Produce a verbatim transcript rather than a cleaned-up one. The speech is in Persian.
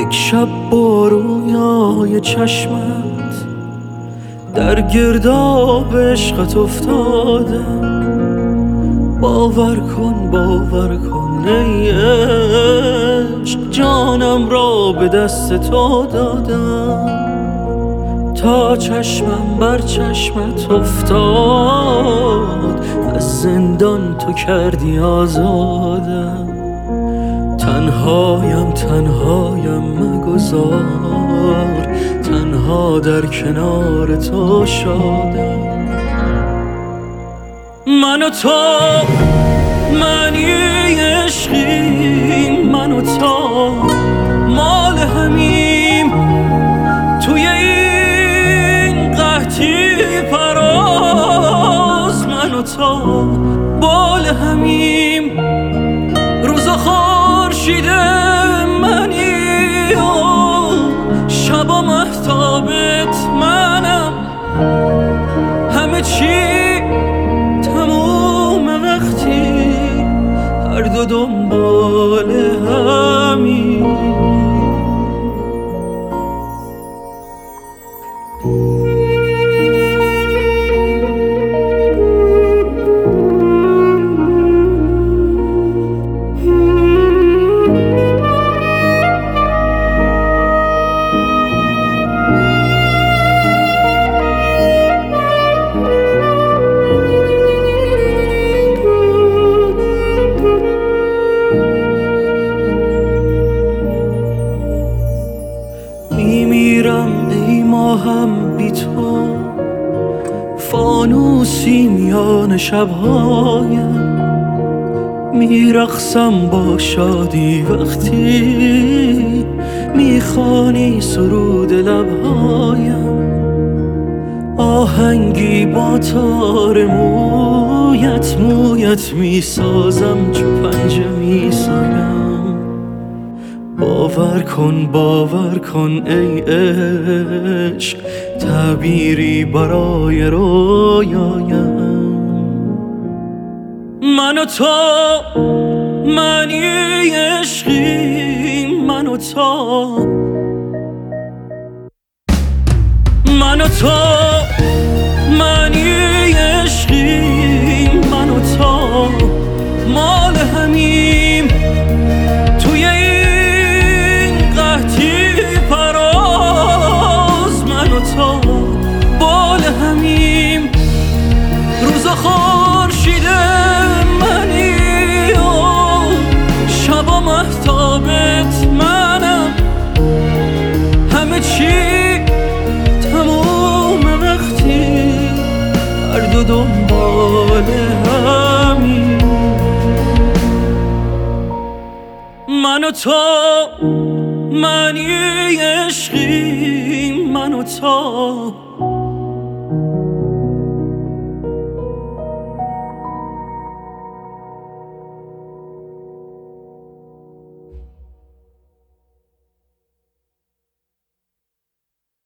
یک شب با رویای چشمت در گرداب عشقت افتادم. باور کن باور کن ای عشق، جانم را به دست تو دادم. تا چشمم بر چشمت افتاد، از زندان تو کردی آزادم. تنهایم تنهایم مگذار، تنها در کنار تو شادم. من و تو معنی عشقیم، من و تو مال همیم. توی این قحطی پراز من و تو بال همیم. روزا خورشید منی و شبا مهتابت منم. همه چی تموم وقتی هر دو دنبال همین. میمیرم ای ماهم بی تو، فانوسی میان شبهایم. میرقصم با شادی وقتی میخوانی سرود لبهایم. آهنگی با تار مویت مویت میسازم، چو پنجه میسایم. باور کن باور کن ای عشق، تعبیری برای رویایم. من و تو معنی عشقیم، من و تو من و تو معنی عشقیم، من و تو مال همیم. توی این قحطی پراز من و تو بال همیم. روزا خورشید منی و شبا مهتابت منم. همه چی تموم وقتی هر دو دنبال همین. من و تو معنی عشقیم، من و تو